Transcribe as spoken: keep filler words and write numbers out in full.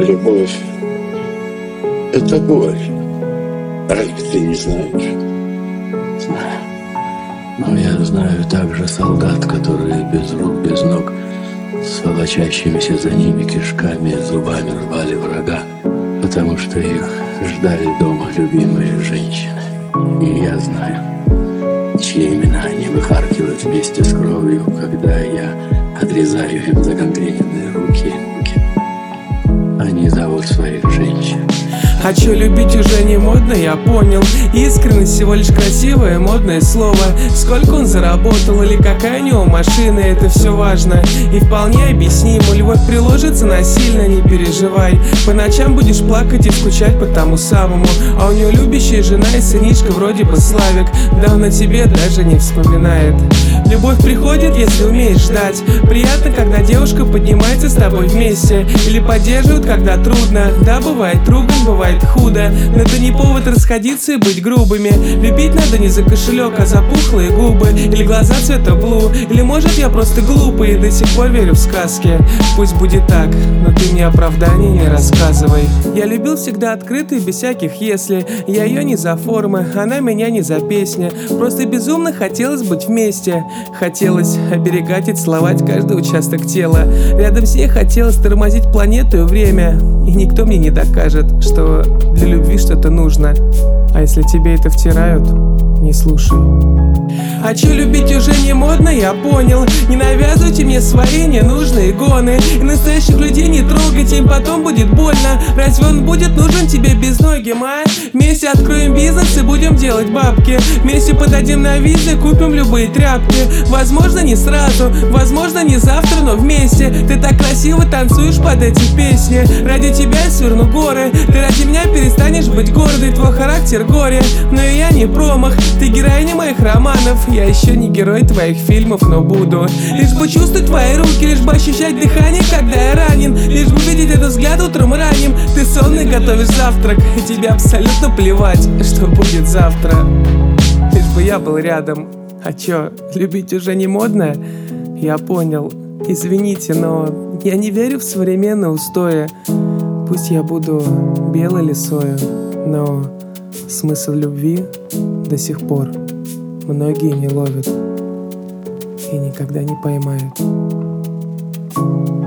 Любовь — это боль. Разве ты не знаешь? Знаю. Но я знаю также солдат, которые без рук, без ног, с волочащимися за ними кишками и зубами рвали врага, потому что их ждали дома любимые женщины. И я знаю, чьи имена они выхаркивают вместе с кровью, когда я отрезаю им загангрененные руки. Они зовут своих женщин. А чё, любить уже не модно, я понял. Искренность всего лишь красивое модное слово. Сколько он заработал или какая у него машина, это все важно и вполне объяснимо. Любовь приложится насильно, не переживай. По ночам будешь плакать и скучать по тому самому. А у него любящая жена и сынишка вроде бы Славик. Да он о тебе даже не вспоминает. Любовь приходит, если умеешь ждать. Приятно, когда девушка поднимается с тобой вместе. Или поддерживает, когда трудно. Да, бывает ругань, бывает худо, но это не повод расходиться и быть грубыми. Любить надо не за кошелек, а за пухлые губы. Или глаза цвета блу. Или может я просто глупый и до сих пор верю в сказки. Пусть будет так, но ты мне оправданий не рассказывай. Я любил всегда открыто и без всяких если. Я ее не за формы, она меня не за песни. Просто безумно хотелось быть вместе. Хотелось оберегать и целовать каждый участок тела. Рядом с ней хотелось тормозить планету и время. И никто мне не докажет, что для любви что-то нужно. А если тебе это втирают, не слушай. А чё, любить уже не модно, я понял. Не навязывайте мне свои ненужные гоны. И настоящих людей не трогайте, им потом будет больно. Разве он будет нужен тебе без ноги, а? Вместе откроем бизнес и будем делать бабки. Вместе подадим на визы, купим любые тряпки. Возможно, не сразу, возможно, не завтра, но вместе. Ты так красиво танцуешь под эти песни. Ради тебя я сверну горы. Ты ради меня перестанешь быть гордой. Твой характер горе, но и я не промах. Ты героиня моих романов. Я еще не герой твоих фильмов, но буду. Лишь бы чувствовать твои руки, лишь бы ощущать дыхание, когда я ранен. Лишь бы видеть этот взгляд утром ранним. Ты сонный, готовишь завтрак, и тебе абсолютно плевать, что будет завтра. Лишь бы я был рядом. А чё, любить уже не модно? Я понял. Извините, но я не верю в современные устои. Пусть я буду белой лисою, но смысл любви до сих пор многие не ловят и никогда не поймают.